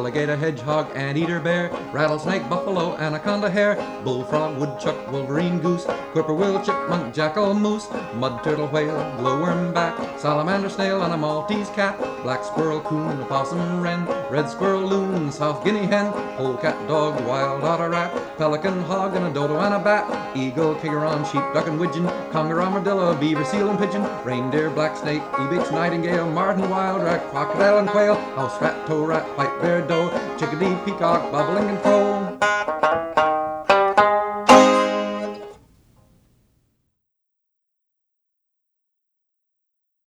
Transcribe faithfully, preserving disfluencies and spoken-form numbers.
alligator, hedgehog, anteater, bear, rattlesnake, buffalo, anaconda, hare, bullfrog, woodchuck, wolverine, goose, whippoorwill, chipmunk, jackal, moose, mud turtle, whale, glowworm, bat, salamander, snail, and a Maltese cat, black squirrel, coon, opossum, wren, red squirrel, loon, South Guinea hen, polecat, dog, wild otter, rat, pelican, hog, and a dodo and a bat, eagle, kigaron, sheep, duck, and widgeon, conger, armadillo, beaver, seal, and pigeon, reindeer, black snake, ibex, nightingale, martin, wild rat, crocodile, and quail, house rat, tow rat, white bear, doe, chickadee, peacock, bobolink, and crow.